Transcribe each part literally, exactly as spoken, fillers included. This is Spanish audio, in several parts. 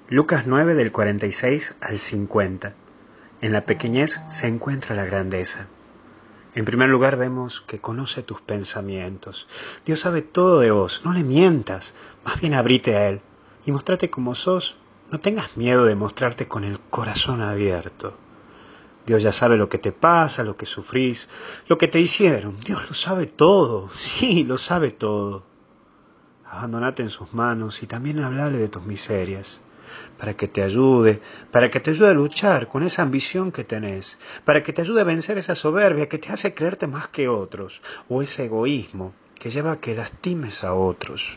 Lucas nueve del cuarenta y seis al cincuenta. En la pequeñez se encuentra la grandeza. En primer lugar vemos que conoce tus pensamientos. Dios sabe todo de vos, no le mientas, más bien abrite a Él y mostrate como sos. No tengas miedo de mostrarte con el corazón abierto. Dios ya sabe lo que te pasa, lo que sufrís, lo que te hicieron. Dios lo sabe todo, sí, lo sabe todo. Abandonate en sus manos y también hablale de tus miserias, para que te ayude, para que te ayude a luchar con esa ambición que tenés, para que te ayude a vencer esa soberbia que te hace creerte más que otros, o ese egoísmo que lleva a que lastimes a otros.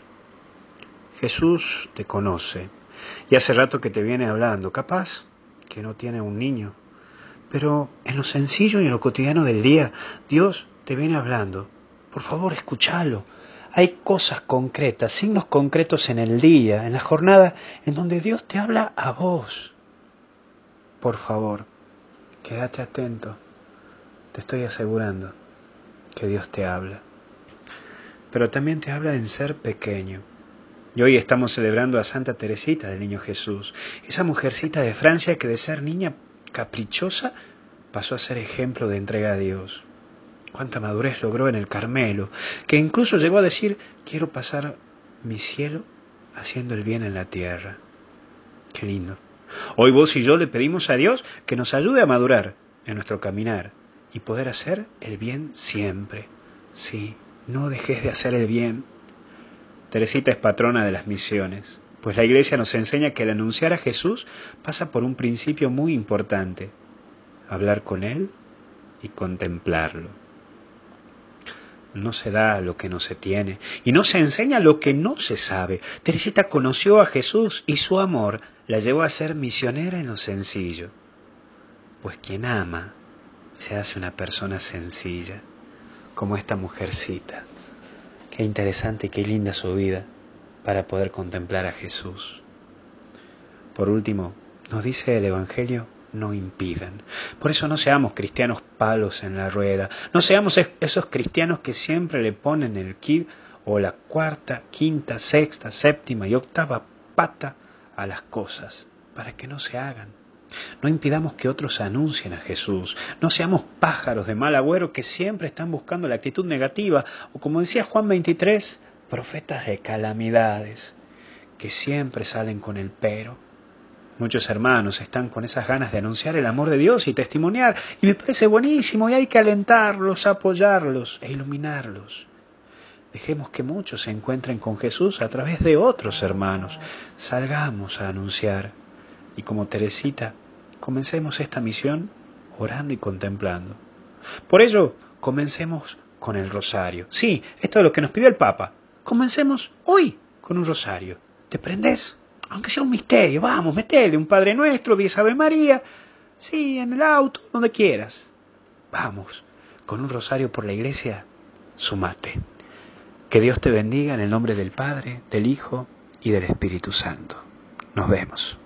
Jesús te conoce y hace rato que te viene hablando, capaz que no tiene un niño, pero en lo sencillo y en lo cotidiano del día, Dios te viene hablando. Por favor, escúchalo. Hay cosas concretas, signos concretos en el día, en la jornada, en donde Dios te habla a vos. Por favor, quédate atento. Te estoy asegurando que Dios te habla. Pero también te habla en ser pequeño. Y hoy estamos celebrando a Santa Teresita del Niño Jesús, esa mujercita de Francia que de ser niña caprichosa pasó a ser ejemplo de entrega a Dios. Cuánta madurez logró en el Carmelo, que incluso llegó a decir, quiero pasar mi cielo haciendo el bien en la tierra. Qué lindo. Hoy vos y yo le pedimos a Dios que nos ayude a madurar en nuestro caminar y poder hacer el bien siempre. Sí, no dejes de hacer el bien. Teresita es patrona de las misiones, pues la Iglesia nos enseña que el anunciar a Jesús pasa por un principio muy importante: hablar con Él y contemplarlo. No se da lo que no se tiene y no se enseña lo que no se sabe. Teresita conoció a Jesús y su amor la llevó a ser misionera en lo sencillo. Pues quien ama se hace una persona sencilla, como esta mujercita. Qué interesante y qué linda su vida para poder contemplar a Jesús. Por último, nos dice el Evangelio: no impidan. Por eso no seamos cristianos palos en la rueda, no seamos esos cristianos que siempre le ponen el quid o la cuarta, quinta, sexta, séptima y octava pata a las cosas, para que no se hagan. No impidamos que otros anuncien a Jesús, no seamos pájaros de mal agüero que siempre están buscando la actitud negativa, o como decía Juan veintitrés, profetas de calamidades, que siempre salen con el pero. Muchos hermanos están con esas ganas de anunciar el amor de Dios y testimoniar, y me parece buenísimo, y hay que alentarlos, apoyarlos e iluminarlos. Dejemos que muchos se encuentren con Jesús a través de otros hermanos. Salgamos a anunciar, y como Teresita, comencemos esta misión orando y contemplando. Por ello, comencemos con el rosario. Sí, esto es lo que nos pidió el Papa. Comencemos hoy con un rosario. ¿Te prendés? Aunque sea un misterio, vamos, metele un Padre Nuestro, diez Ave María, sí, en el auto, donde quieras. Vamos, con un rosario por la iglesia, sumate. Que Dios te bendiga en el nombre del Padre, del Hijo y del Espíritu Santo. Nos vemos.